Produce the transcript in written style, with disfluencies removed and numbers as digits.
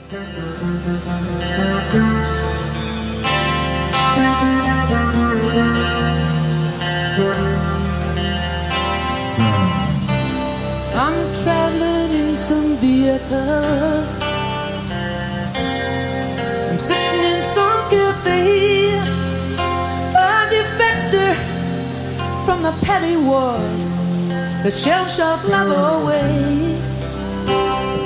I'm traveling in some vehicle, I'm sitting in some cafe, a defector from the petty wars that shell shock love away.